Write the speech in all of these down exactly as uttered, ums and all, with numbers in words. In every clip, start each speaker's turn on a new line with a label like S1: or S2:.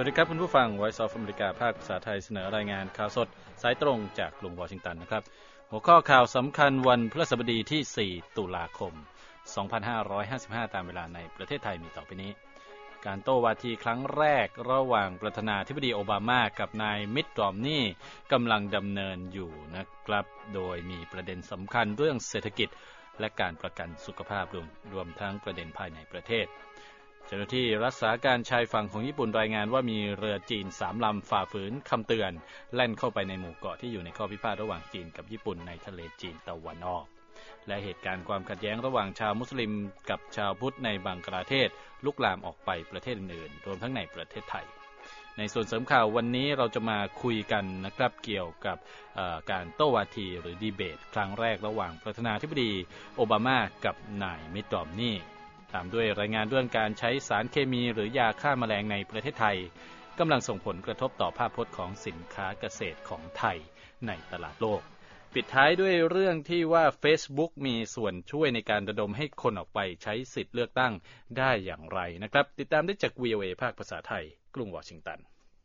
S1: วัสดีครับคุณผู้ฟัง Voice of America ภาคภาษาไทยเสนอรายงานข่าวสดสายตรงจากกรุงวอชิงตันนะครับหัวข้อข่าวสำคัญวันพฤหัสบดีที่สี่ตุลาคมสองพันห้าร้อยห้าสิบห้าตามเวลาในประเทศไทยมีต่อไปนี้การโต้วาทีครั้งแรกระหว่างประธานาธิบดีโอบามากับนายมิตต์ รอมนีย์กำลังดำเนินอยู่นะครับโดยมีประเด็นสำคัญเรื่องเศรษฐกิจและการประกันสุขภาพรวมรวมทั้งประเด็นภายในประเทศเจ้าหน้าที่รักษาการชายฝั่งของญี่ปุ่นรายงานว่ามีเรือจีนสามลำฝ่าฝืนคำเตือนแล่นเข้าไปในหมู่เกาะที่อยู่ในข้อพิพาทระหว่างจีนกับญี่ปุ่นในทะเลจีนตะวันออกและเหตุการณ์ความขัดแย้งระหว่างชาวมุสลิมกับชาวพุทธในบังกลาเทศลุกลามออกไปประเทศอื่นๆรวมทั้งในประเทศไทยในส่วนเสริมข่าววันนี้เราจะมาคุยกันนะครับเกี่ยวกับการโต้วาทีหรือดีเบตครั้งแรกระหว่างประธานาธิบดีโอบามากับนายมิตต์ รอมนีย์ตามด้วยรายงานเรื่องการใช้สารเคมีหรือยาฆ่าแมลงในประเทศไทยกำลังส่งผลกระทบต่อภาพพจน์ของสินค้าเกษตรของไทยในตลาดโลกปิดท้ายด้วยเรื่องที่ว่า Facebook มีส่วนช่วยในการระดมให้คนออกไปใช้สิทธิ์เลือกตั้งได้อย่างไรนะครับติดตามได้จาก วี โอ เอ ภาคภาษาไทยกรุงวอชิงตัน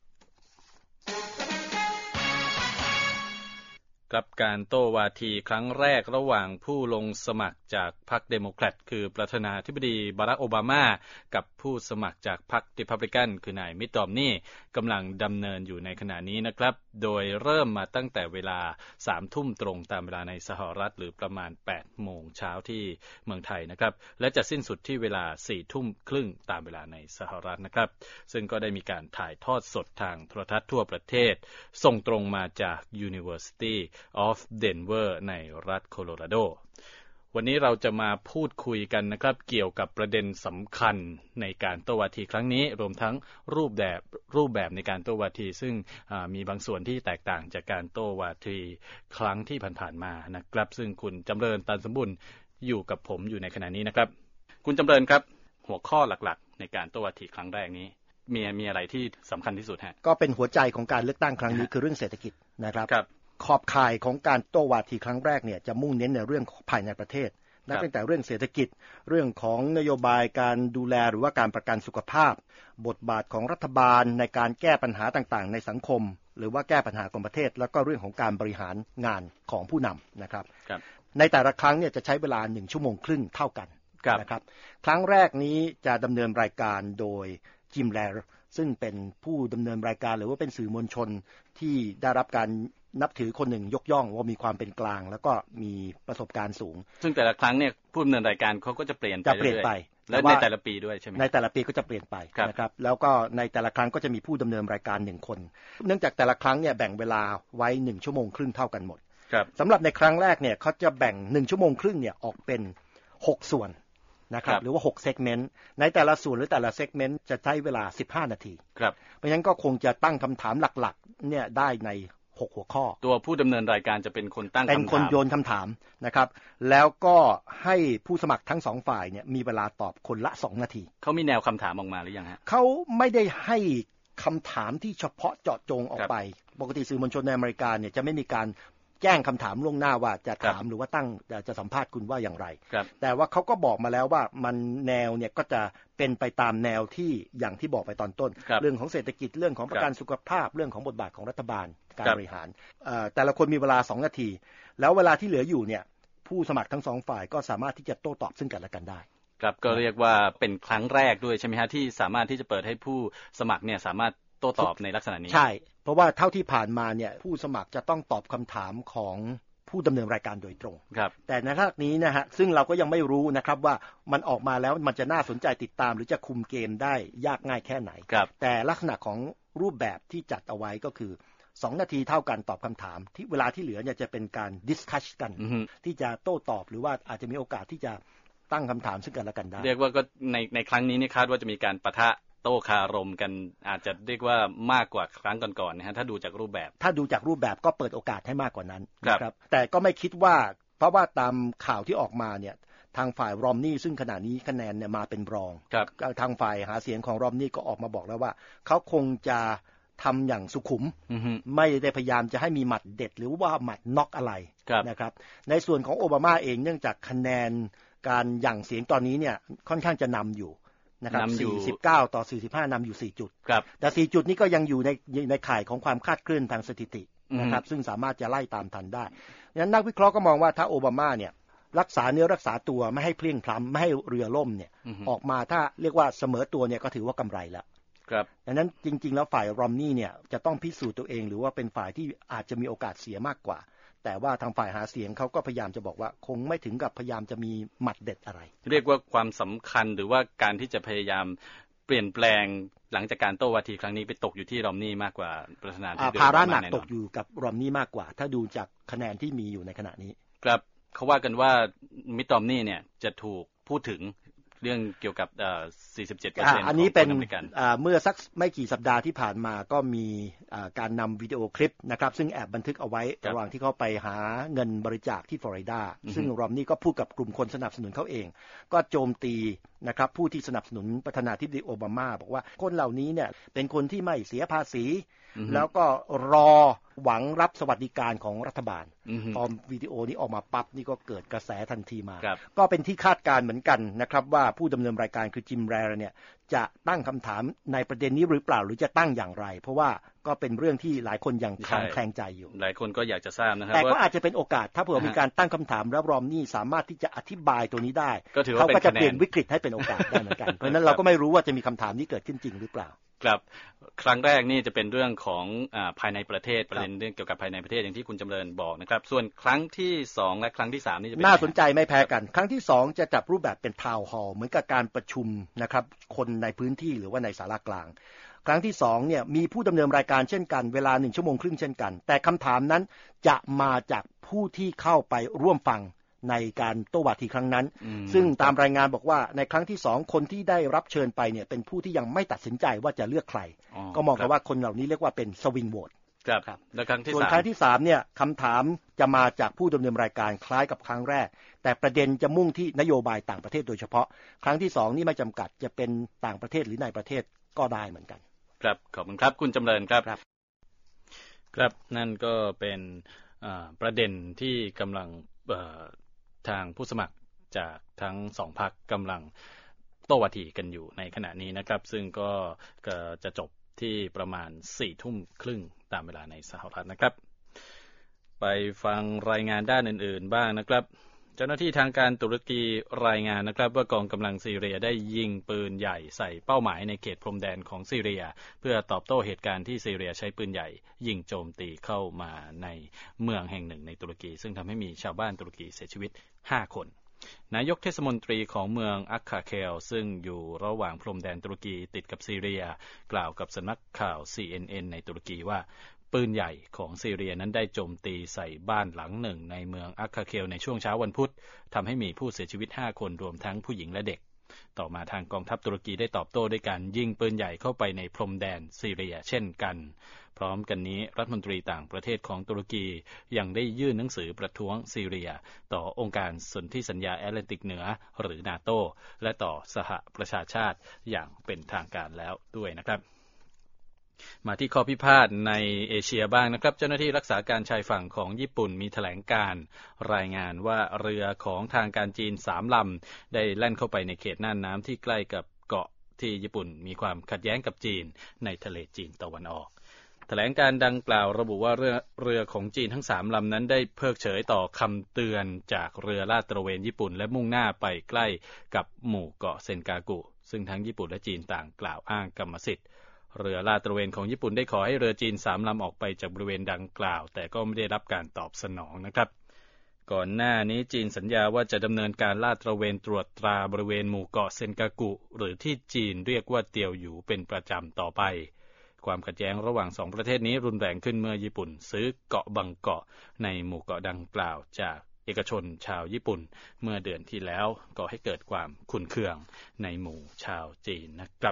S1: กับการโต้วาทีครั้งแรกระหว่างผู้ลงสมัครจากพรรคเดโมแครตคือประธานาธิบดีบารักโอบามากับผู้สมัครจากพรรคริพับลิกันคือนายมิตต์ รอมนีย์กำลังดำเนินอยู่ในขณะนี้นะครับโดยเริ่มมาตั้งแต่เวลา สามทุ่มตรงตามเวลาในสหรัฐหรือประมาณ แปดโมงเช้าที่เมืองไทยนะครับและจะสิ้นสุดที่เวลา สี่ทุ่มครึ่งตามเวลาในสหรัฐนะครับซึ่งก็ได้มีการถ่ายทอดสดทางโทรทัศน์ทั่วประเทศส่งตรงมาจาก University of Denver ในรัฐโคโลราโดวันนี้เราจะมาพูดคุยกันนะครับเกี่ยวกับประเด็นสำคัญในการโต้วาทีครั้งนี้รวมทั้งรูปแบบรูปแบบในการโต้วาทีซึ่งมีบางส่วนที่แตกต่างจากการโต้วาทีครั้งที่ผ่านๆมานะครับซึ่งคุณจำเริญตันสมบุญอยู่กับผมอยู่ในขณะนี้นะครับคุณจำเริญครับหัวข้อหลักๆในการโต้วาทีครั้งแรกนี้มีมีอะไรที่สำคัญที่สุดฮะก็เป็นหัวใจของการเลือกตั้งครั้งนี้คือเรื่องเศรษฐกิจนะครับขอบข่ายของการโต้วาทีครั้งแรกเนี่ยจะมุ่งเน้นในเรื่องภายในประเทศนับตั้งแต่เรื่องเศรษฐกิจเรื่องของนโยบายการดูแลหรือว่าการประกันสุขภาพบทบาทของรัฐบาลในการแก้ปัญหาต่างๆในสังคมหรือว่าแก้ปัญหาของประเทศแล้วก็เรื่องของการบริหารงานของผู้นำนะครับในแต่ละครั้งเนี่ยจะใช้เวลาหนึ่งชั่วโมงครึ่งเท่ากันนะครับครั้งแรกนี้จะดำเนินรายการโดยจิมแลร์ซึ่งเป็นผู้ดำเนินรายการหรือว่าเป็นสื่อมวลชนที่ได้รับการนับถือคนหนึ่งยกย่องว่ามีความเป็นกลางแล้วก็มีประสบการณ์สูงซึ่งแต่ละครั้งเนี่ยผู้ดำเนินรายการเขาก็จะเปลี่ยนไปเรื่อยๆและในแต่ละปีด้วยใช่ไหมในแต่ละปีก็จะเปลี่ยนไปนะครับแล้วก็ในแต่ละครั้งก็จะมีผู้ดำเนินรายการหนึ่งคนเนื่องจากแต่ละครั้งเนี่ยแบ่งเวลาไว้หนึ่งชั่วโมงครึ่งเท่ากันหมดสำหรับในครั้งแรกเนี่ยเขาจะแบ่งหนึ่งชั่วโมงครึ่งเนี่ยออกเป็นหกส่วนนะครับหรือว่าหกเซกเมนต์ในแต่ละส่วนหรือแต่ละเซกเมนต์จะใช้เวลาสิบห้านาทีครับเพราะฉะนั้นก็คงจะตั้งคำถามหลักๆเนี่ยได้ในหกหัวข้อตัวผู้ดำเนินรายการจะเป็นคนตั้งคำถามเป็นคนโยนคำถามนะครับแล้วก็ให้ผู้สมัครทั้งสองฝ่ายเนี่ยมีเวลาตอบคนละสองนาทีเขามีแนวคำถามออกมาหรือยังฮะเขาไม่ได้ให้คำถามที่เฉพาะเจาะจงออกไปปกติสื่อมวลชนในอเมริกาเนี่ยจะไม่มีการแจ้งคำถามล่วงหน้าว่าจะถามหรือว่าตั้งจะสัมภาษณ์คุณว่าอย่างไรแต่ว่าเขาก็บอกมาแล้วว่ามันแนวเนี่ยก็จะเป็นไปตามแนวที่อย่างที่บอกไปตอนต้นเรื่องของเศรษฐกิจเรื่องของประกันสุขภาพเรื่องของบทบาทของรัฐบาลการบริหารแต่ละคนมีเวลาสองนาทีแล้วเวลาที่เหลืออยู่เนี่ยผู้สมัครทั้งสองฝ่ายก็สามารถที่จะโต้ตอบซึ่งกันและกันได้ครับก็เรียกว่าเป็นครั้งแรกด้วยใช่ไหมฮะที่สามารถที่จะเปิดให้ผู้สมัครเนี่ยสามารถโต้ตอบในลักษณะนี้ใช่เพราะว่าเท่าที่ผ่านมาเนี่ยผู้สมัครจะต้องตอบคำถามของผู้ดำเนินรายการโดยตรงครับแต่ในครั้งนี้นะฮะซึ่งเราก็ยังไม่รู้นะครับว่ามันออกมาแล้วมันจะน่าสนใจติดตามหรือจะคุมเกมได้ยากง่ายแค่ไหนแต่ลักษณะของรูปแบบที่จัดเอาไว้ก็คือสองนาทีเท่ากันตอบคำถามที่เวลาที่เหลือเนี่ยจะเป็นการดิสคัชกันที่จะโต้ตอบหรือว่าอาจจะมีโอกาสที่จะตั้งคำถามซึ่งกันและกันได้เรียกว่าก็ในในครั้งนี้นี่คาดว่าจะมีการปะทะโต้คารมกันอาจจะเรียกว่ามากกว่าครั้งก่อนๆนะฮะถ้าดูจากรูปแบบถ้าดูจากรูปแบบก็เปิดโอกาสให้มากกว่านั้นนะครับแต่ก็ไม่คิดว่าเพราะว่าตามข่าวที่ออกมาเนี่ยทางฝ่ายรอมนีย์ซึ่งขณะนี้คะแนนเนี่ยมาเป็นรองทางฝ่ายหาเสียงของรอมนีย์ก็ออกมาบอกแล้วว่าเขาคงจะทำอย่างสุขุมไม่ได้พยายามจะให้มีหมัดเด็ดหรือว่าหมัดน็อกอะไรนะครับในส่วนของโอบามาเองเนื่องจากคะแนนการหยั่งเสียงตอนนี้เนี่ยค่อนข้างจะนำอยู่
S2: นะครับสี่สิบเก้าต่อสี่สิบห้านำอยู่สี่จุดแต่สี่จุดนี้ก็ยังอยู่ในในข่ายของความคลาดเคลื่อนทางสถิตินะครับซึ่งสามารถจะไล่ตามทันได้ดังนั้นนักวิเคราะห์ก็มองว่าถ้าโอบามาเนี่ยรักษาเนื้อรักษาตัวไม่ให้เพลียงพล้ำไม่ให้เรือล่มเนี่ยออกมาถ้าเรียกว่าเสมอตัวเนี่ยก็ถือว่ากำไรแล้ว
S1: ครับ
S2: ดังนั้นจริงๆแล้วฝ่ายรอมนี่เนี่ยจะต้องพิสูจน์ตัวเองหรือว่าเป็นฝ่ายที่อาจจะมีโอกาสเสียมากกว่าแต่ว่าทางฝ่ายหาเสียงเขาก็พยายามจะบอกว่าคงไม่ถึงกับพยายามจะมีหมัดเด็ดอะไร
S1: เรียกว่าความสำคัญหรือว่าการที่จะพยายามเปลี่ยนแปลงหลังจากการโต้วาทีครั้งนี้ไปตกอยู่ที่รอมนี่มากกว่าประธานาธิบดี
S2: ภาระหนักตกอยู่กับรอมนี่มากกว่าถ้าดูจากคะแนนที่มีอยู่ในขณะนี้
S1: ครับเขาว่ากันว่ามิตต์รอมนี่เนี่ยจะถูกพูดถึงเรื่องเกี่ยวกับสี่สิบเจ็ดเปอร์เซ็นต์
S2: อันนี้เป็นเมื่อสักไม่กี่สัปดาห์ที่ผ่านมาก็มีการนำวิดีโอคลิปนะครับซึ่งแอบบันทึกเอาไว้ระหว่างที่เขาไปหาเงินบริจาคที่ฟลอริดาซึ่งรอมนี่ก็พูดกับกลุ่มคนสนับสนุนเขาเองก็โจมตีนะครับผู้ที่สนับสนุนประธานาธิบดีโอบามาบอกว่าคนเหล่านี้เนี่ยเป็นคนที่ไม่เสียภาษีแล้วก็รอหวังรับสวัสดิการของรัฐบาลพอวิดีโอนี้ออกมาปั๊บนี่ก็เกิดกระแสทันทีมาก็เป็นที่คาดการเหมือนกันนะครับว่าผู้ดำเนินรายการคือจิมแรร์เนี่ยจะตั้งคำถามในประเด็นนี้หรือเปล่าหรือจะตั้งอย่างไรเพราะว่าก็เป็นเรื่องที่หลายคนยังคลางแคลงใจอยู่
S1: หลายคนก็อยากจะทราบนะครับ
S2: แต่ก็อาจจะเป็นโอกาสถ้าเผื่อมีการตั้งคำถามแล้วรอมนี่สามารถที่จะอธิบายตัวนี้ได้เขาก็จะเปลี่ยนวิกฤตให้เป็นโอกาสได้เหมือนกันเพราะฉะนั้นเราก็ไม่รู้ว่าจะมีคำถามนี้เกิดขึ้นจริงหรือเปล่า
S1: ครับครั้งแรกนี่จะเป็นเรื่องของอ่าภายในประเทศประเด็นเรื่องเกี่ยวกับภายในประเทศอย่างที่คุณจำเริญบอกนะครับส่วนครั้งที่สองและครั้งที่สามนี่จะเป็น
S2: น่าสนใจไม่แพ้กันครั้งที่สองจะจับรูปแบบเป็นทาวน์ฮอลล์เหมือนกับการประชุมนะครับคนในพื้นที่หรือว่าในศาลากลางครั้งที่สองเนี่ยมีผู้ดำเนินรายการเช่นกันเวลาหนึ่งชั่วโมงครึ่งเช่นกันแต่คำถามนั้นจะมาจากผู้ที่เข้าไปร่วมฟังในการโต้วาทีครั้งนั้นซึ่งตามรายงานบอกว่าในครั้งที่สองคนที่ได้รับเชิญไปเนี่ยเป็นผู้ที่ยังไม่ตัดสินใจว่าจะเลือกใครก็มองกันว่าคนเหล่านี้เรียกว่าเป็นสวิงโหวต
S1: ครับและครั้งที่
S2: ส่วนครั้งที่สามเนี่ยคำถามจะมาจากผู้ดำเนินรายการคล้ายกับครั้งแรกแต่ประเด็นจะมุ่งที่นโยบายต่างประเทศโดยเฉพาะครั้งที่สองนี่ไม่จำกัดจะเป็นต่างประเทศหรือในประเทศก็ได้เหมือนกัน
S1: ครับขอบคุณครับคุณจำเริญครับครับนั่นก็เป็นประเด็นที่กำลังทางผู้สมัครจากทั้งสองพรรคกำลังโต้วาทีกันอยู่ในขณะนี้นะครับซึ่งก็จะจบที่ประมาณสี่ทุ่มครึ่งตามเวลาในสหรัฐนะครับไปฟังรายงานด้านอื่นๆบ้างนะครับเจ้าหน้าที่ทางการตุรกีรายงานนะครับว่ากองกำลังซีเรียได้ยิงปืนใหญ่ใส่เป้าหมายในเขตพรมแดนของซีเรียเพื่อตอบโต้เหตุการณ์ที่ซีเรียใช้ปืนใหญ่ยิงโจมตีเข้ามาในเมืองแห่งหนึ่งในตุรกีซึ่งทำให้มีชาวบ้านตุรกีเสียชีวิตห้าคนนายกเทศมนตรีของเมืองอัคคาเคลซึ่งอยู่ระหว่างพรมแดนตุรกีติดกับซีเรียกล่าวกับสำนักข่าว ซี เอ็น เอ็น ในตุรกีว่าปืนใหญ่ของซีเรียนั้นได้โจมตีใส่บ้านหลังหนึ่งในเมืองอัคคาเคลในช่วงเช้าวันพุธทำให้มีผู้เสียชีวิตห้าคนรวมทั้งผู้หญิงและเด็กต่อมาทางกองทัพตุรกีได้ตอบโต้ด้วยการยิงปืนใหญ่เข้าไปในพรมแดนซีเรียเช่นกันพร้อมกันนี้รัฐมนตรีต่างประเทศของตุรกียังได้ยื่นหนังสือประท้วงซีเรียต่อองค์การสนธิสัญญาแอตแลนติกเหนือหรือนาโตและต่อสหประชาชาติอย่างเป็นทางการแล้วด้วยนะครับมาที่ข้อพิพาทในเอเชียบ้างนะครับเจ้าหน้าที่รักษาการชายฝั่งของญี่ปุ่นมีแถลงการรายงานว่าเรือของทางการจีนสามลำได้แล่นเข้าไปในเขตน่านน้ำที่ใกล้กับเกาะที่ญี่ปุ่นมีความขัดแย้งกับจีนในทะเลจีนตะวันออกแถลงการดังกล่าวระบุว่าเรือเรือของจีนทั้งสามลำนั้นได้เพิกเฉยต่อคำเตือนจากเรือลาดตระเวนญี่ปุ่นและมุ่งหน้าไปใกล้กับหมู่เกาะเซนกากุซึ่งทั้งญี่ปุ่นและจีนต่างกล่าวอ้างกรรมสิทธิ์เรือลาดตระเวนของญี่ปุ่นได้ขอให้เรือจีนสามลำออกไปจากบริเวณดังกล่าวแต่ก็ไม่ได้รับการตอบสนองนะครับก่อนหน้านี้จีนสัญญาว่าจะดำเนินการลาดตระเวนตรวจตราบริเวณหมู่เกาะเซนกากุหรือที่จีนเรียกว่าเตียวหยูเป็นประจำต่อไปความขัดแย้งระหว่างสองประเทศนี้รุนแรงขึ้นเมื่อญี่ปุ่นซื้อเกาะบางเกาะในหมู่เกาะดังกล่าวจากเอกชนชาวญี่ปุ่นเมื่อเดือนที่แล้วก่อให้เกิดความขุ่นเคืองในหมู่ชาวจีนนะครับ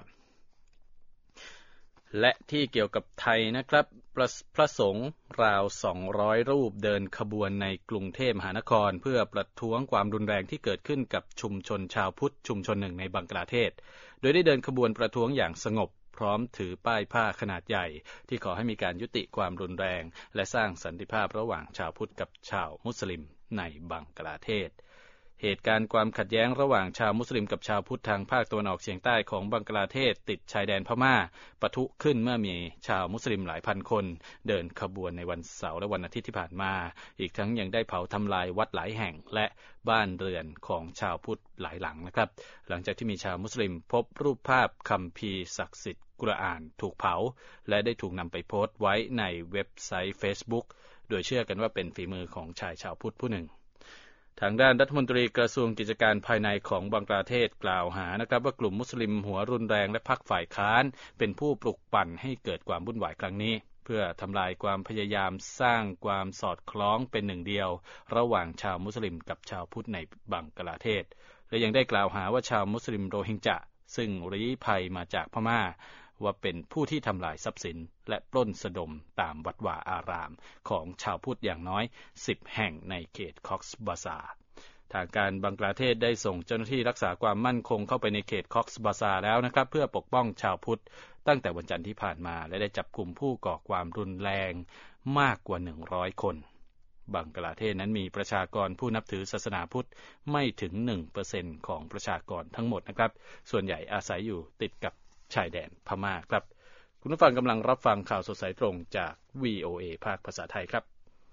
S1: และที่เกี่ยวกับไทยนะครับพระพระสงฆ์ราวสองร้อยรูปเดินขบวนในกรุงเทพมหานครเพื่อประท้วงความรุนแรงที่เกิดขึ้นกับชุมชนชาวพุทธชุมชนหนึ่งในบังกลาเทศโดยได้เดินขบวนประท้วงอย่างสงบพร้อมถือป้ายผ้าขนาดใหญ่ที่ขอให้มีการยุติความรุนแรงและสร้างสันติภาพระหว่างชาวพุทธกับชาวมุสลิมในบังกลาเทศเหตุการณ์ความขัดแย้งระหว่างชาวมุสลิมกับชาวพุทธทางภาคตะวันออกเฉียงใต้ของบังกลาเทศติดชายแดนพม่าปะทุขึ้นเมื่อมีชาวมุสลิมหลายพันคนเดินขบวนในวันเสาร์และวันอาทิตย์ที่ผ่านมาอีกทั้งยังได้เผาทำลายวัดหลายแห่งและบ้านเรือนของชาวพุทธหลายหลังนะครับหลังจากที่มีชาวมุสลิมพบรูปภาพคัมภีร์ศักดิ์สิทธิ์กุรอานถูกเผาและได้ถูกนำไปโพสต์ไว้ในเว็บไซต์ Facebook โดยเชื่อกันว่าเป็นฝีมือของชายชาวพุทธผู้หนึ่งทางด้านรัฐมนตรีกระทรวงกิจการภายในของบังกลาเทศกล่าวหานะครับว่ากลุ่มมุสลิมหัวรุนแรงและพรรคฝ่ายค้านเป็นผู้ปลุกปั่นให้เกิดความวุ่นวายครั้งนี้เพื่อทำลายความพยายามสร้างความสอดคล้องเป็นหนึ่งเดียวระหว่างชาวมุสลิมกับชาวพุทธในบังกลาเทศและยังได้กล่าวหาว่าชาวมุสลิมโรฮิงญะซึ่งลี้ภัยมาจากพม่าว่าเป็นผู้ที่ทำลายทรัพย์สินและปล้นสะดมตามวัดวาอารามของชาวพุทธอย่างน้อยสิบแห่งในเขตคอกซ์บาซาร์ทางการบังกลาเทศได้ส่งเจ้าหน้าที่รักษาความมั่นคงเข้าไปในเขตคอกซ์บาซาร์แล้วนะครับเพื่อปกป้องชาวพุทธตั้งแต่วันจันทร์ที่ผ่านมาและได้จับกลุ่มผู้ก่อความรุนแรงมากกว่าหนึ่งร้อยคนบังกลาเทศนั้นมีประชากรผู้นับถือศาสนาพุทธไม่ถึง หนึ่งเปอร์เซ็นต์ ของประชากรทั้งหมดนะครับส่วนใหญ่อาศัยอยู่ติดกับชายแดนพม่าครับคุณผู้ฟังกำลังรับฟังข่าวสดสายตรงจาก วี โอ เอ ภาคภาษาไทยครับ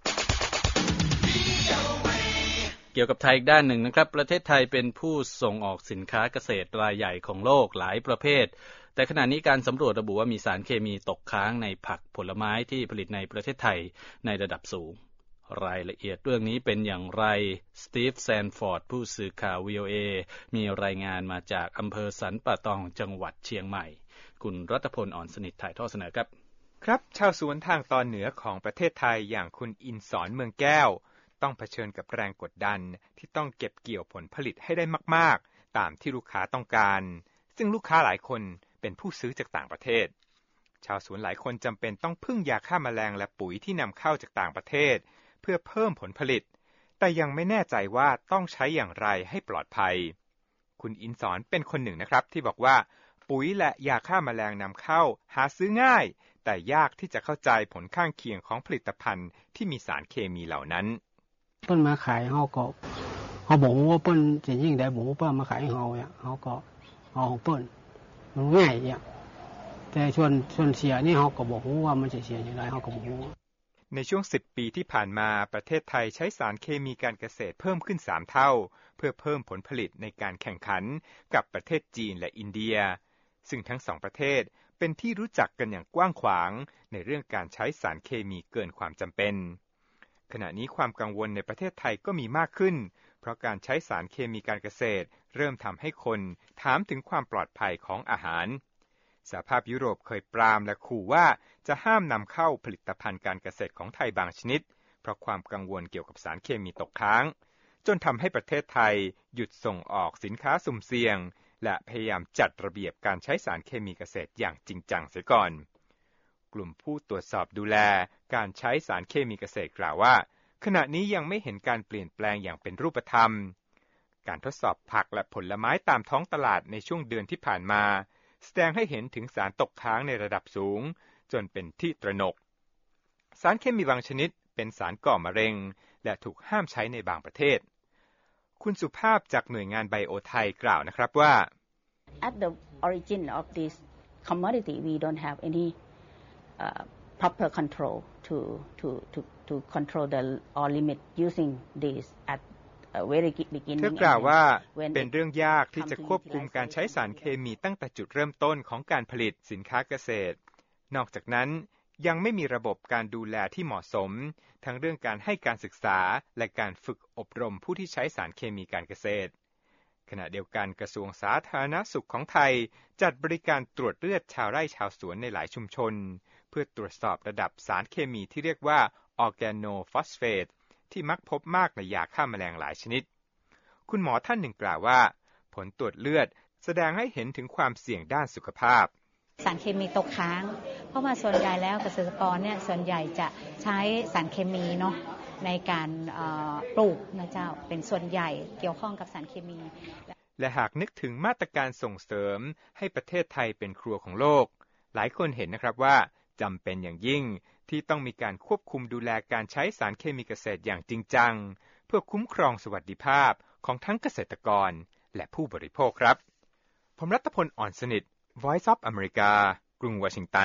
S1: เกี่ยวกับไทยอีกด้านหนึ่งนะครับประเทศไทยเป็นผู้ส่งออกสินค้าเกษตรรายใหญ่ของโลกหลายประเภทแต่ขณะนี้การสำรวจระบุว่ามีสารเคมีตกค้างในผักผลไม้ที่ผลิตในประเทศไทยในระดับสูงรายละเอียดเรื่องนี้เป็นอย่างไรสตีฟแซนฟอร์ดผู้สื่อข่าว วี โอ เอ มีรายงานมาจากอำเภอสันป่าตองจังหวัดเชียงใหม่คุณรัตพลอ่อนสนิทถ่ายทอดเสนอครับ
S3: ครับชาวสวนทางตอนเหนือของประเทศไทยอย่างคุณอินสอนเมืองแก้วต้องเผชิญกับแรงกดดันที่ต้องเก็บเกี่ยวผลผลิตให้ได้มากๆตามที่ลูกค้าต้องการซึ่งลูกค้าหลายคนเป็นผู้ซื้อจากต่างประเทศชาวสวนหลายคนจำเป็นต้องพึ่งยาฆ่าแมลงและปุ๋ยที่นำเข้าจากต่างประเทศเพื่อเพิ่มผลผลิตแต่ยังไม่แน่ใจว่าต้องใช้อย่างไรให้ปลอดภัยคุณอินสอนเป็นคนหนึ่งนะครับที่บอกว่าปุ๋ยและยาฆ่าแมลงนำเข้าหาซื้อง่ายแต่ยากที่จะเข้าใจผลข้างเคียงของผลิตภัณฑ์ที่มีสารเคมีเหล่านั้น
S4: เปิ้นมาขายเฮาก็เฮาบอกว่าเปิ้นสิยิ่งได้บ่เปิ้นมาขายให้เฮาเนี่ยเฮาก็เอาของเปิ้นมันง่ายเนี่ยแต่ส่วนส่วนเสียนี่เฮาก็บ่ฮู้ว่ามันสิเสียจังได๋เฮาก็บ่ฮู้
S3: ในช่วงสิบปีที่ผ่านมาประเทศไทยใช้สารเคมีการเกษตรเพิ่มขึ้นสามเท่าเพื่อเพิ่มผลผลิตในการแข่งขันกับประเทศจีนและอินเดียซึ่งทั้งสองประเทศเป็นที่รู้จักกันอย่างกว้างขวางในเรื่องการใช้สารเคมีเกินความจำเป็นขณะนี้ความกังวลในประเทศไทยก็มีมากขึ้นเพราะการใช้สารเคมีการเกษตรเริ่มทำให้คนถามถึงความปลอดภัยของอาหารสหภาพยุโรปเคยปรามและขู่ว่าจะห้ามนำเข้าผลิตภัณฑ์การเกษตรของไทยบางชนิดเพราะความกังวลเกี่ยวกับสารเคมีตกค้างจนทำให้ประเทศไทยหยุดส่งออกสินค้าสุ่มเสี่ยงและพยายามจัดระเบียบการใช้สารเคมีเกษตรอย่างจริงจังเสียก่อนกลุ่มผู้ตรวจสอบดูแลการใช้สารเคมีเกษตรกล่าวว่าขณะนี้ยังไม่เห็นการเปลี่ยนแปลงอย่างเป็นรูปธรรมการทดสอบผักและผลไม้ตามท้องตลาดในช่วงเดือนที่ผ่านมาแสดงให้เห็นถึงสารตกค้างในระดับสูงจนเป็นที่ตระหนกสารเคมีบางชนิดเป็นสารก่อมะเร็งและถูกห้ามใช้ในบางประเทศคุณสุภาพจากหน่วยงานไบโอไทยกล่าวนะครับว่า
S5: At the origin of this commodity we don't have any uh, proper control to to to to control the or limit using this at a very beginning
S3: เธอกล่าวว่าเป็นเรื่องยากที่จะควบคุมการใช้สารเคมีตั้งแต่จุดเริ่มต้นของการผลิตสินค้าเกษตรนอกจากนั้นยังไม่มีระบบการดูแลที่เหมาะสมทั้งเรื่องการให้การศึกษาและการฝึกอบรมผู้ที่ใช้สารเคมีการเกษตรขณะเดียวกันกระทรวงสาธารณสุขของไทยจัดบริการตรวจเลือดชาวไร่ชาวสวนในหลายชุมชนเพื่อตรวจสอบระดับสารเคมีที่เรียกว่าออร์แกโนฟอสเฟตที่มักพบมากในยาฆ่าแมลงหลายชนิดคุณหมอท่านหนึ่งกล่าวว่าผลตรวจเลือดแสดงให้เห็นถึงความเสี่ยงด้านสุขภาพ
S5: สารเคมีตกค้างเพราะว่าส่วนใหญ่แล้วเกษตรกรเนี่ยส่วนใหญ่จะใช้สารเคมีเนาะในการปลูกนะเจ้าเป็นส่วนใหญ่เกี่ยวข้องกับสารเคมี
S3: และหากนึกถึงมาตรการส่งเสริมให้ประเทศไทยเป็นครัวของโลกหลายคนเห็นนะครับว่าจำเป็นอย่างยิ่งที่ต้องมีการควบคุมดูแลการใช้สารเคมีเกษตรอย่างจริงจังเพื่อคุ้มครองสวัสดิภาพของทั้งเกษตรกรและผู้บริโภคครับผมรัตพล อ่อนสนิท Voice of America กรุงวอชิงตัน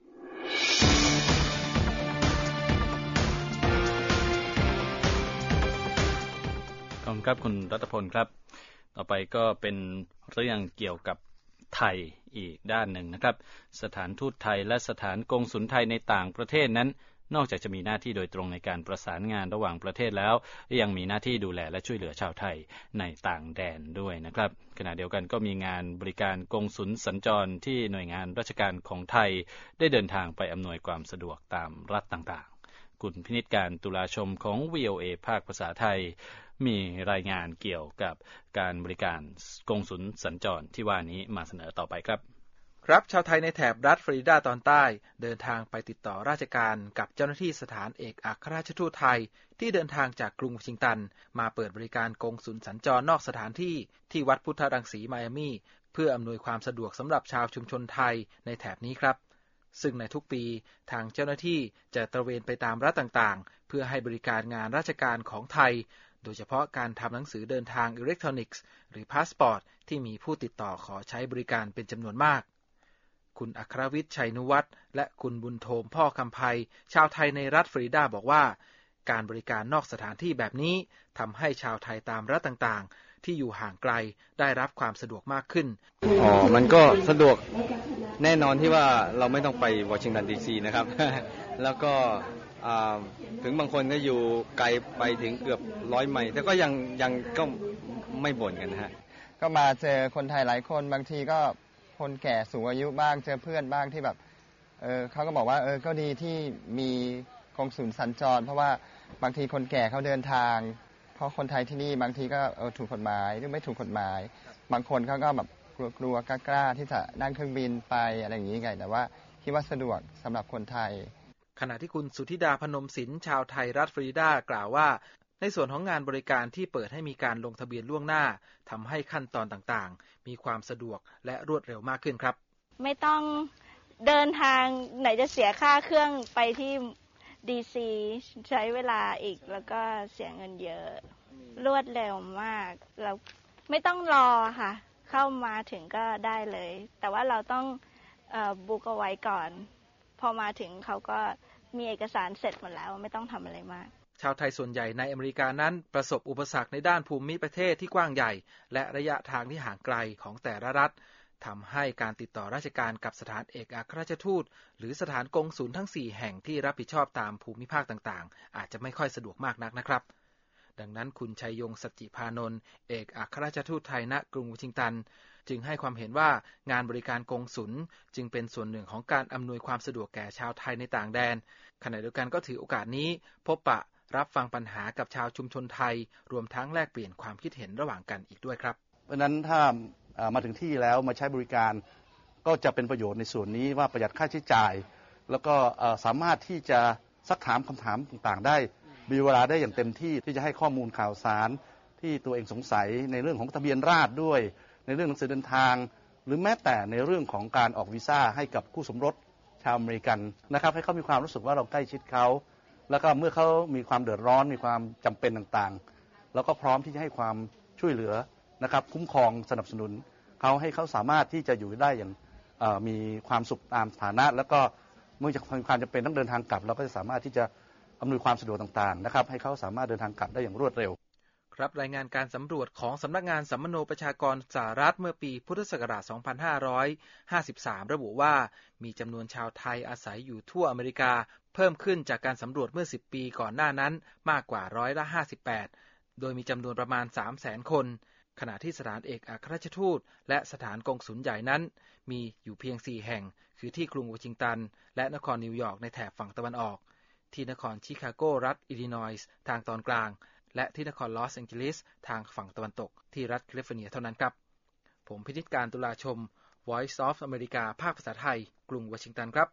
S1: ขอบคุณครับคุณรัตพลครับต่อไปก็เป็นเรื่องเกี่ยวกับไทยอีกด้านหนึ่งนะครับสถานทูตไทยและสถานกงสุลไทยในต่างประเทศนั้นนอกจากจะมีหน้าที่โดยตรงในการประสานงานระหว่างประเทศแล้วยังมีหน้าที่ดูแลและช่วยเหลือชาวไทยในต่างแดนด้วยนะครับขณะเดียวกันก็มีงานบริการกงสุลสัญจรที่หน่วยงานราชการของไทยได้เดินทางไปอำนวยความสะดวกตามรัฐต่างๆคุณพินิจการตุลาชมของ วี โอ เอ ภาคภาษาไทยมีรายงานเกี่ยวกับการบริการกงสุลสัญจรที่ว่านี้มาเสนอต่อไปครับ
S6: ครับชาวไทยในแถบรัฐฟลอริดาตอนใต้เดินทางไปติดต่อราชการกับเจ้าหน้าที่สถานเอกอัครราชทูตไทยที่เดินทางจากกรุงวอชิงตันมาเปิดบริการกงสุลสัญจรนอกสถานที่ที่วัดพุทธรังสีไมอามี่เพื่ออำนวยความสะดวกสำหรับชาวชุมชนไทยในแถบนี้ครับซึ่งในทุกปีทางเจ้าหน้าที่จะตระเวนไปตามรัฐต่างๆเพื่อให้บริการงานราชการของไทยโดยเฉพาะการทำหนังสือเดินทางอิเล็กทรอนิกส์หรือพาสปอร์ตที่มีผู้ติดต่อขอใช้บริการเป็นจำนวนมากคุณอัครวิทย์ชัยนุวัฒน์และคุณบุญโทมพ่อคำไพชาวไทยในรัฐฟลอริดาบอกว่าการบริการนอกสถานที่แบบนี้ทำให้ชาวไทยตามรัฐต่างๆที่อยู่ห่างไกลได้รับความสะดวกมากขึ้น
S7: อ๋อมันก็สะดวกแน่นอนที่ว่าเราไม่ต้องไปวอชิงตันดีซีนะครับ แล้วก็ถึงบางคนก็อยู่ไกลไปถึงเกือบร้อยไมล์แต่ก็ยังยังก็ไม่บ่นกันนะฮะ
S8: ก็มาเจอคนไทยหลายคนบางทีก็คนแก่สูงอายุบ้างเจอเพื่อนบ้างที่แบบเออเขาก็บอกว่าเออก็ดีที่มีกงสุลสัญจรเพราะว่าบางทีคนแก่เขาเดินทางเพราะคนไทยที่นี่บางทีก็เออถูกกฎหมายหรือไม่ถูกกฎหมายบางคนเขาก็แบบกลัวๆกล้าๆที่จะนั่งเครื่องบินไปอะไรอย่างนี้ไงแต่ว่าคิดว่าสะดวกสำหรับคนไทย
S6: ขณะที่คุณสุธิดาพนมศิลป์ชาวไทยรัฐฟลอริดากล่าวว่าในส่วนของงานบริการที่เปิดให้มีการลงทะเบียนล่วงหน้าทำให้ขั้นตอนต่างๆมีความสะดวกและรวดเร็วมากขึ้นครับ
S9: ไม่ต้องเดินทางไหนจะเสียค่าเครื่องไปที่ดีซีใช้เวลาอีกแล้วก็เสียเงินเยอะรวดเร็วมากเราไม่ต้องรอค่ะเข้ามาถึงก็ได้เลยแต่ว่าเราต้องเอ่อบุ๊กเอาไว้ก่อนพอมาถึงเขาก็มีเอกสารเสร็จหมดแล้วไม่ต้องทำอะไรมาก
S6: ชาวไทยส่วนใหญ่ในอเมริกานั้นประสบอุปสรรคในด้านภูมิประเทศที่กว้างใหญ่และระยะทางที่ห่างไกลของแต่ละรัฐทำให้การติดต่อราชการกับสถานเอกอัครราชทูตหรือสถานกงสุลทั้งสี่แห่งที่รับผิดชอบตามภูมิภาคต่างๆอาจจะไม่ค่อยสะดวกมากนักนะครับดังนั้นคุณชัยยงสัจจิพานนท์เอกอัครราชทูตไทยณกรุงวอชิงตันจึงให้ความเห็นว่างานบริการกงสุลจึงเป็นส่วนหนึ่งของการอำนวยความสะดวกแก่ชาวไทยในต่างแดนขณะเดียวกันก็ถือโอกาสนี้พบปะรับฟังปัญหากับชาวชุมชนไทยรวมทั้งแลกเปลี่ยนความคิดเห็นระหว่างกันอีกด้วยครับ
S2: เพราะนั้นถ้ามาถึงที่แล้วมาใช้บริการก็จะเป็นประโยชน์ในส่วนนี้ว่าประหยัดค่าใช้จ่ายแล้วก็สามารถที่จะซักถามคำถามต่างๆได้มีเวลาได้อย่างเต็มที่ที่จะให้ข้อมูลข่าวสารที่ตัวเองสงสัยในเรื่องของทะเบียนราษฎร์ด้วยในเรื่องหนังสือเดินทางหรือแม้แต่ในเรื่องของการออกวีซ่าให้กับคู่สมรสชาวอเมริกันนะครับให้เขามีความรู้สึกว่าเราใกล้ชิดเขาแล้วก็เมื่อเขามีความเดือดร้อนมีความจำเป็นต่างๆแล้วก็พร้อมที่จะให้ความช่วยเหลือนะครับคุ้มครองสนับสนุนเขาให้เขาสามารถที่จะอยู่ได้อย่างมีความสุขตามฐานะแล้วก็เมื่อมีความจำเป็นต้องเดินทางกลับเราก็จะสามารถที่จะอำนวยความสะดวกต่างๆนะครับให้เขาสามารถเดินทางกลับได้อย่างรวดเร็ว
S6: ครับรายงานการสำรวจของสำนักงานสัมมโนประชากรสหรัฐเมื่อปีพุทธศักราช สองพันห้าร้อยห้าสิบสาม ระบุว่ามีจำนวนชาวไทยอาศัยอยู่ทั่วอเมริกาเพิ่มขึ้นจากการสำรวจเมื่อสิบปีก่อนหน้านั้นมากกว่าร้อยละห้าสิบแปดโดยมีจำนวนประมาณ สามแสน คนขณะที่สถานเอกอัครราชทูตและสถานกงสุลใหญ่นั้นมีอยู่เพียงสี่แห่งคือที่กรุงวอชิงตันและนครนิวยอร์กในแถบฝั่งตะวันออกที่นครชิคาโกรัฐอิลลินอยส์ทางตอนกลางและที่นครลอสแองเจลิสทางฝั่งตะวันตกที่รัฐแคลิฟอร์เนียเท่านั้นครับผมพินิจการตุลาชม Voice of America ภาคภาษาไทยกรุงวอชิงตันครับ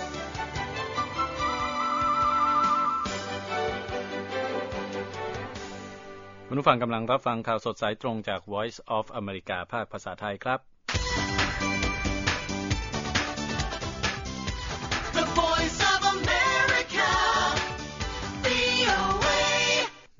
S1: คุณผู้ฟังกำลังรับฟังข่าวสดสายตรงจาก Voice of America ภาคภาษาไทยครับ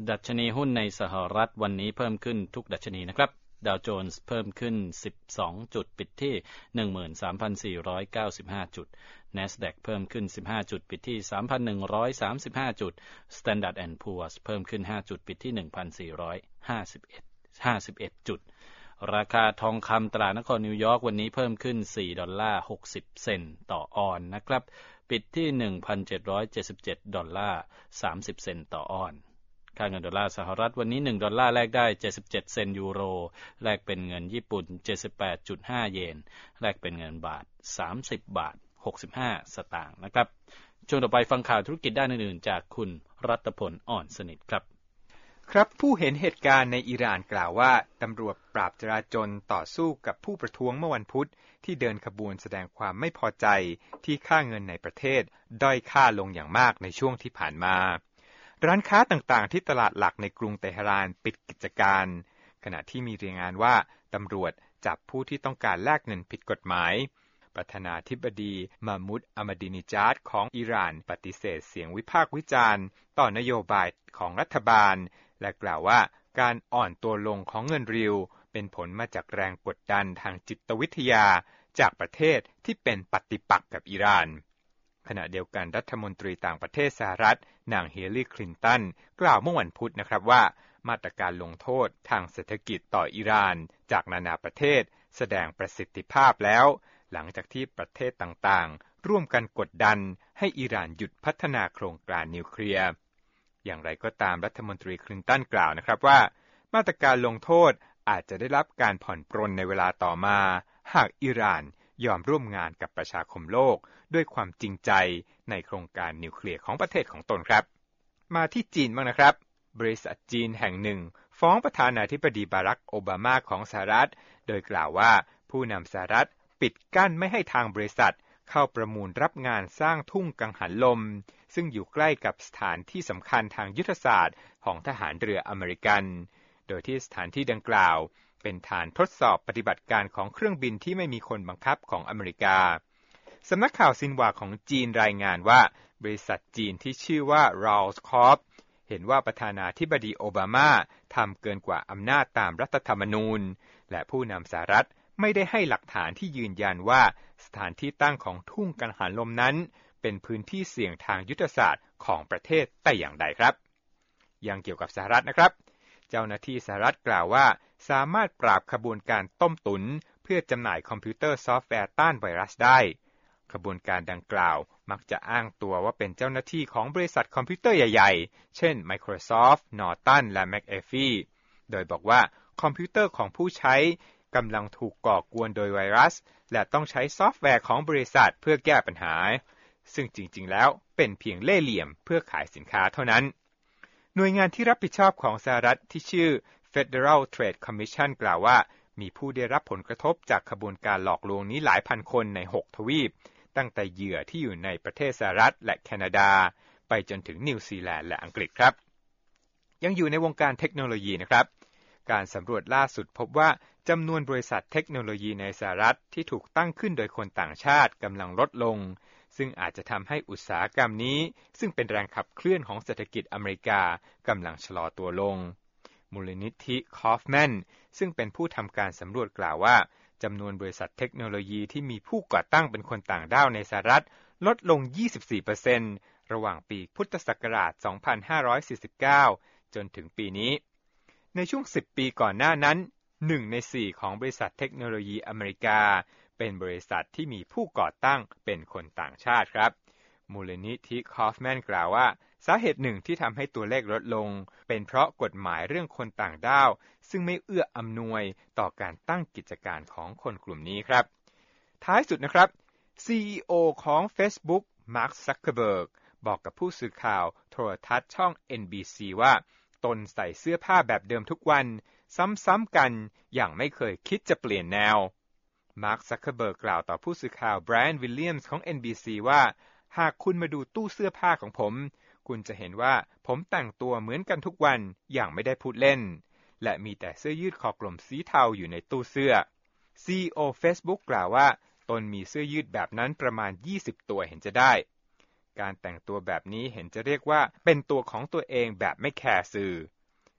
S1: ดัชนีหุ้นในสหรัฐวันนี้เพิ่มขึ้นทุกดัชนีนะครับดาวโจนส์เพิ่มขึ้นสิบสองจุดปิดที่ หนึ่งหมื่นสามพันสี่ร้อยเก้าสิบห้า จุด NASDAQ เพิ่มขึ้นสิบห้าจุดปิดที่ สามพันหนึ่งร้อยสามสิบห้า จุด Standard แอนด์ Poor's เพิ่มขึ้นห้าจุดปิดที่ หนึ่งพันสี่ร้อยห้าสิบเอ็ด ห้าสิบเอ็ด จุดราคาทองคำตลาดนครนิวยอร์กวันนี้เพิ่มขึ้นสี่ดอลลาร์หกสิบเซนต์ต่อออนซ์นะครับปิดที่ หนึ่งพันเจ็ดร้อยเจ็ดสิบเจ็ดดอลลาร์สามสิบเซนต์ต่อออนซ์ค่าเงินดอลลาร์สหรัฐวันนี้หนึ่งดอลลาร์แลกได้เจ็ดสิบเจ็ดเซนต์ยูโรแลกเป็นเงินญี่ปุ่น เจ็ดสิบแปดจุดห้า เยนแลกเป็นเงินบาทสามสิบบาทหกสิบห้าสตางค์นะครับช่วงต่อไปฟังข่าวธุรกิจด้านอื่นๆจากคุณรัตพลอ่อนสนิทครับ
S3: ครับผู้เห็นเหตุการณ์ในอิหร่านกล่าวว่าตำรวจปราบจราจรต่อสู้กับผู้ประท้วงเมื่อวันพุธที่เดินขบวนแสดงความไม่พอใจที่ค่าเงินในประเทศด้อยค่าลงอย่างมากในช่วงที่ผ่านมาร้านค้าต่างๆที่ตลาดหลักในกรุงเตหะรานปิดกิจการขณะที่มีรายงานว่าตำรวจจับผู้ที่ต้องการแลกเงินผิดกฎหมายประธานาธิบดีมามุดอะมาดินิจาดของอิหร่านปฏิเสธเสียงวิพากษ์วิจารณ์ต่อนโยบายของรัฐบาลและกล่าวว่าการอ่อนตัวลงของเงินริวเป็นผลมาจากแรงกดดันทางจิตวิทยาจากประเทศที่เป็นปฏิปักษ์กับอิหร่านขณะเดียวกันรัฐมนตรีต่างประเทศสหรัฐนางเฮเลคลินตันกล่าวเมื่อวันพุธนะครับว่ามาตรการลงโทษทางเศรษฐกิจต่ออิหร่านจากนานาประเทศแสดงประสิทธิภาพแล้วหลังจากที่ประเทศต่างๆร่วมกันกดดันให้อิหร่านหยุดพัฒนาโครงการนิวเคลียร์อย่างไรก็ตามรัฐมนตรีคลินตันกล่าวนะครับว่ามาตรการลงโทษอาจจะได้รับการผ่อนปรนในเวลาต่อมาหากอิหร่านยอมร่วมงานกับประชาคมโลกด้วยความจริงใจในโครงการนิวเคลียร์ของประเทศของตนครับมาที่จีนบ้างนะครับบริษัทจีนแห่งหนึ่งฟ้องประธานาธิบดีบารักโอบามาของสหรัฐโดยกล่าวว่าผู้นำสหรัฐปิดกั้นไม่ให้ทางบริษัทเข้าประมูลรับงานสร้างทุ่งกังหันลมซึ่งอยู่ใกล้กับสถานที่สำคัญทางยุทธศาสตร์ของทหารเรืออเมริกันโดยที่สถานที่ดังกล่าวเป็นฐานทดสอบปฏิบัติการของเครื่องบินที่ไม่มีคนบังคับของอเมริกาสำนักข่าวซินหวาของจีนรายงานว่าบริษัทจีนที่ชื่อว่า Rolls Corp เห็นว่าประธานาธิบดีโอบามาทำเกินกว่าอำนาจตามรัฐธรรมนูญและผู้นำสหรัฐไม่ได้ให้หลักฐานที่ยืนยันว่าสถานที่ตั้งของทุ่งกังหันลมนั้นเป็นพื้นที่เสี่ยงทางยุทธศาสตร์ของประเทศแต่อย่างใดครับยังเกี่ยวกับสหรัฐนะครับเจ้าหน้าที่สหรัฐกล่าวว่าสามารถปราบขบวนการต้มตุนเพื่อจำหน่ายคอมพิวเตอร์ซอฟต์แวร์ต้านไวรัสได้ขบวนการดังกล่าวมักจะอ้างตัวว่าเป็นเจ้าหน้าที่ของบริษัทคอมพิวเตอร์ใหญ่ๆเช่น Microsoft, Norton และ McAfee โดยบอกว่าคอมพิวเตอร์ของผู้ใช้กำลังถูกก่อกวนโดยไวรัสและต้องใช้ซอฟต์แวร์ของบริษัทเพื่อแก้ปัญหาซึ่งจริงๆแล้วเป็นเพียงเล่ห์เหลี่ยมเพื่อขายสินค้าเท่านั้นหน่วยงานที่รับผิดชอบของสหรัฐที่ชื่อ Federal Trade Commission กล่าวว่ามีผู้ได้รับผลกระทบจากขบวนการหลอกลวงนี้หลายพันคนในหกทวีปตั้งแต่เหยื่อที่อยู่ในประเทศสหรัฐและแคนาดาไปจนถึงนิวซีแลนด์และอังกฤษครับยังอยู่ในวงการเทคโนโลยีนะครับการสำรวจล่าสุดพบว่าจำนวนบริษัทเทคโนโลยีในสหรัฐที่ถูกตั้งขึ้นโดยคนต่างชาติกำลังลดลงซึ่งอาจจะทำให้อุตสาหกรรมนี้ซึ่งเป็นแรงขับเคลื่อนของเศรษฐกิจอเมริกากำลังชะลอตัวลงมูลนิธิคอฟแมนซึ่งเป็นผู้ทำการสำรวจกล่าวว่าจำนวนบริษัทเทคโนโลยีที่มีผู้ก่อตั้งเป็นคนต่างด้าวในสหรัฐลดลง ยี่สิบสี่เปอร์เซ็นต์ ระหว่างปีพุทธศักราช สองพันห้าร้อยสี่สิบเก้า จนถึงปีนี้ในช่วงสิบปีก่อนหน้านั้นหนึ่งในสี่ของบริษัทเทคโนโลยีอเมริกาเป็นบริษัทที่มีผู้ก่อตั้งเป็นคนต่างชาติครับมูลนิธิคอฟแมนกล่าวว่าสาเหตุหนึ่งที่ทำให้ตัวเลขลดลงเป็นเพราะกฎหมายเรื่องคนต่างด้าวซึ่งไม่เอื้ออำนวยต่อการตั้งกิจการของคนกลุ่มนี้ครับท้ายสุดนะครับ ซี อี โอ ของ Facebook มาร์ค ซักเคอร์เบิร์กบอกกับผู้สื่อข่าวโทรทัศน์ช่อง เอ็น บี ซี ว่าตนใส่เสื้อผ้าแบบเดิมทุกวันซ้ำๆกันอย่างไม่เคยคิดจะเปลี่ยนแนวมาร์ค ซักเคอร์เบิร์กกล่าวต่อผู้สื่อข่าวไบรอัน วิลเลียมส์ของ เอ็น บี ซี ว่าหากคุณมาดูตู้เสื้อผ้าของผมคุณจะเห็นว่าผมแต่งตัวเหมือนกันทุกวันอย่างไม่ได้พูดเล่นและมีแต่เสื้อยืดคอกลมสีเทาอยู่ในตู้เสื้อ ซี อี โอ Facebook กล่าวว่าตนมีเสื้อยืดแบบนั้นประมาณยี่สิบตัวเห็นจะได้การแต่งตัวแบบนี้เห็นจะเรียกว่าเป็นตัวของตัวเองแบบไม่แคร์สื่อ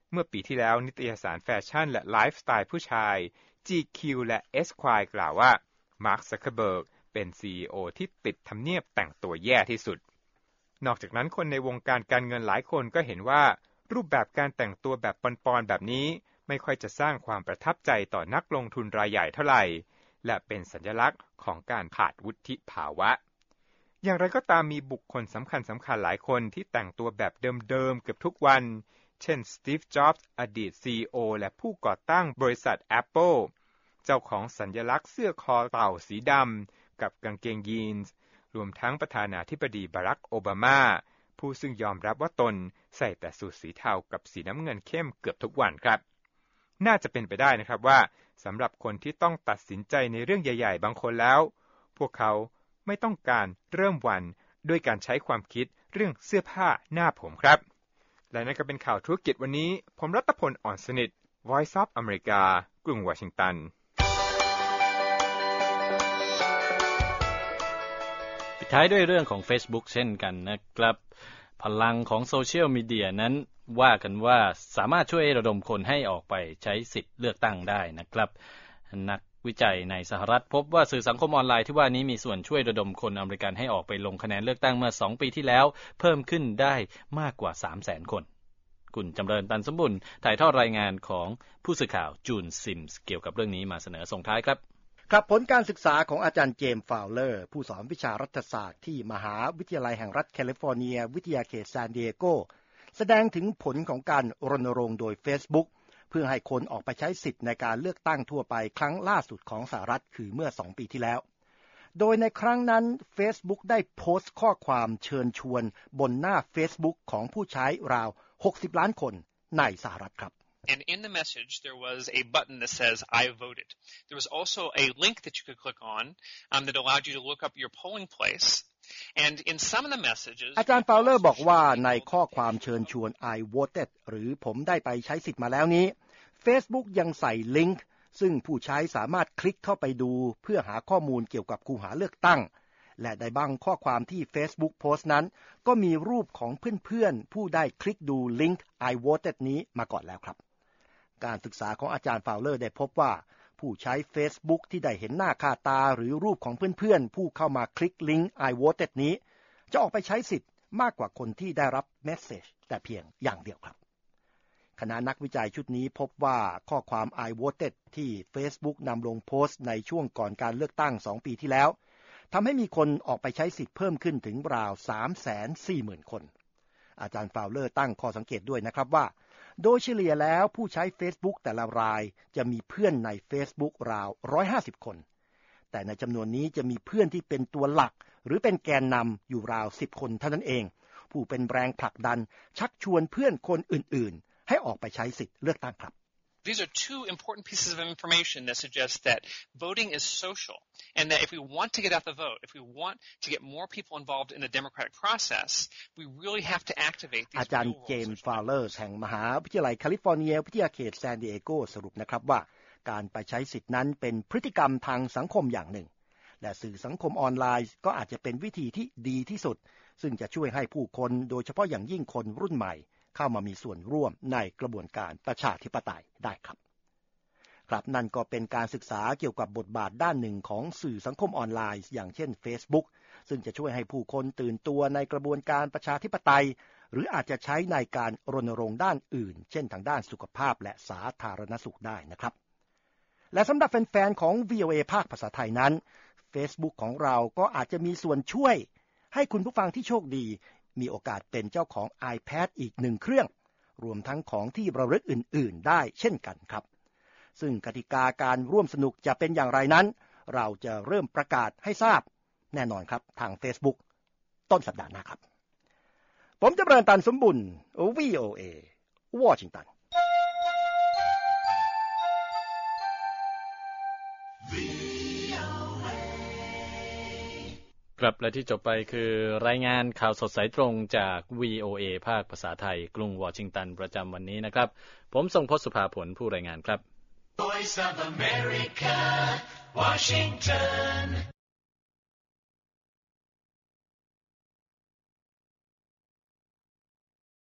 S3: เมื่อปีที่แล้วนิตยสารแฟชั่นและไลฟ์สไตล์ผู้ชาย จี คิว และ Esquire กล่าวว่ามาร์ค ซักเคอร์เบิร์กเป็น ซี อี โอ ที่ติดทำเนียบแต่งตัวแย่ที่สุดนอกจากนั้นคนในวงการการเงินหลายคนก็เห็นว่ารูปแบบการแต่งตัวแบบปอนๆแบบนี้ไม่ค่อยจะสร้างความประทับใจต่อนักลงทุนรายใหญ่เท่าไหร่และเป็นสัญลักษณ์ของการขาดวุฒิภาวะอย่างไรก็ตามมีบุคคลสำคัญสำคัญหลายคนที่แต่งตัวแบบเดิมๆเกือบทุกวันเช่นสตีฟ จ็อบส์อดีต ซี อี โอ และผู้ก่อตั้งบริษัท Apple เจ้าของสัญลักษณ์เสื้อคอเต่าสีดำกับกางเกงยีนส์รวมทั้งประธานาธิบดีบารักโอบามาผู้ซึ่งยอมรับว่าตนใส่แต่สูทสีเทากับสีน้ำเงินเข้มเกือบทุกวันครับน่าจะเป็นไปได้นะครับว่าสำหรับคนที่ต้องตัดสินใจในเรื่องใหญ่ๆบางคนแล้วพวกเขาไม่ต้องการเริ่มวันด้วยการใช้ความคิดเรื่องเสื้อผ้าหน้าผมครับและนั่นก็เป็นข่าวธุรกิจวันนี้ผมรัตพล อ่อนสนิท Voice of America กรุงวอชิงตัน
S1: ปิดท้ายด้วยเรื่องของ Facebook เช่นกันนะครับพลังของโซเชียลมีเดียนั้นว่ากันว่าสามารถช่วยระดมคนให้ออกไปใช้สิทธิ์เลือกตั้งได้นะครับนักวิจัยในสหรัฐพบว่าสื่อสังคมออนไลน์ที่ว่านี้มีส่วนช่วยระดมคนอเมริกันให้ออกไปลงคะแนนเลือกตั้งเมื่อสองปีที่แล้วเพิ่มขึ้นได้มากกว่า สามแสน คนคุณจำเริญตันสมบุญถ่ายทอดรายงานของผู้สื่อข่าวจูนซิมส์เกี่ยวกับเรื่องนี้มาเสนอส่งท้ายครับ
S2: ครับผลการศึกษาของอาจารย์เจมส์ฟาวเลอร์ผู้สอนวิชารัฐศาสตร์ที่มหาวิทยาลัยแห่งรัฐแคลิฟอร์เนียวิทยาเขตซานดิเอโกแสดงถึงผลของการรณรงค์โดย Facebook เพื่อให้คนออกไปใช้สิทธิ์ในการเลือกตั้งทั่วไปครั้งล่าสุดของสหรัฐคือเมื่อสองปีที่แล้วโดยในครั้งนั้น Facebook ได้โพสต์ข้อความเชิญชวนบนหน้า Facebook ของผู้ใช้ราวหกสิบล้านคนในสหรัฐครับ
S10: And in the message, there was a button that says, I voted. There was also a link that you could click on um, that allowed you to look up your polling place. And in some of the messages...
S2: อาจารย์ฟาวเลอร์บอกว่าในข้อความเชิญชวน I voted หรือผมได้ไปใช้สิทธิ์มาแล้วนี้ Facebook ยังใส่ลิงก์ซึ่งผู้ใช้สามารถคลิกเข้าไปดูเพื่อหาข้อมูลเกี่ยวกับคูหาเลือกตั้งและในบางข้อความที่ Facebook โพสต์นั้นก็มีรูปของเพื่อนๆผู้ได้คลิกดูลิงก์ I voted นี้มาก่อนแล้วครับการศึกษาของอาจารย์ฟาวเลอร์ได้พบว่าผู้ใช้ Facebook ที่ได้เห็นหน้าค่าตาหรือรูปของเพื่อนๆผู้เข้ามาคลิกลิงก์ I voted นี้จะออกไปใช้สิทธิ์มากกว่าคนที่ได้รับเมสเสจแต่เพียงอย่างเดียวครับคณะนักวิจัยชุดนี้พบว่าข้อความ I voted ที่ Facebook นำลงโพสต์ในช่วงก่อนการเลือกตั้งสองปีที่แล้วทำให้มีคนออกไปใช้สิทธิ์เพิ่มขึ้นถึงราว สามแสนสี่หมื่น คนอาจารย์ฟาวเลอร์ตั้งข้อสังเกตด้วยนะครับว่าโดยเฉลี่ยแล้วผู้ใช้ Facebook แต่ละรายจะมีเพื่อนใน Facebook ราวหนึ่งร้อยห้าสิบคนแต่ในจำนวนนี้จะมีเพื่อนที่เป็นตัวหลักหรือเป็นแกนนำอยู่ราวสิบคนเท่านั้นเองผู้เป็นแรงผลักดันชักชวนเพื่อนคนอื่นๆให้ออกไปใช้สิทธิ์เลือกตั้งครับ
S10: These are two important pieces of information that suggest that voting is social and that if we want to get out the vote, if we want to get more people involved in the democratic process, we really have to activate these
S2: อาจารย์เจมส์ฟาวเลอร์แห่งมหาวิทยาลัยแคลิฟอร์เนียวิทยาเขตซานดิเอโกสรุปนะครับว่าการไปใช้สิทธินั้นเป็นพฤติกรรมทางสังคมอย่างหนึ่งและสื่อสังคมออนไลน์ก็อาจจะเป็นวิธีที่ดีที่สุดซึ่งจะช่วยให้ผู้คนโดยเฉพาะอย่างยิ่งคนรุ่นใหม่เข้ามามีส่วนร่วมในกระบวนการประชาธิปไตยได้ครับครับนั่นก็เป็นการศึกษาเกี่ยวกับบทบาทด้านหนึ่งของสื่อสังคมออนไลน์อย่างเช่น Facebook ซึ่งจะช่วยให้ผู้คนตื่นตัวในกระบวนการประชาธิปไตยหรืออาจจะใช้ในการรณรงค์ด้านอื่นเช่นทางด้านสุขภาพและสาธารณสุขได้นะครับและสำหรับแฟนๆของ วี โอ เอ ภาคภาษาไทยนั้น Facebook ของเราก็อาจจะมีส่วนช่วยให้คุณผู้ฟังที่โชคดีมีโอกาสเป็นเจ้าของ iPad อีกหนึ่งเครื่องรวมทั้งของที่ระลึกอื่นๆได้เช่นกันครับซึ่งกติกาการร่วมสนุกจะเป็นอย่างไรนั้นเราจะเริ่มประกาศให้ทราบแน่นอนครับทาง Facebook ต้นสัปดาห์หน้าครับผมจำเริญตันสมบุญ วี โอ เอ วอชิงตัน
S1: ครับและที่จบไปคือรายงานข่าวสดสายตรงจาก วี โอ เอ ภาคภาษาไทยกรุงวอชิงตันประจำวันนี้นะครับผมทรงพจน์สุภาผลผู้รายงานครับ Voice of America, Washington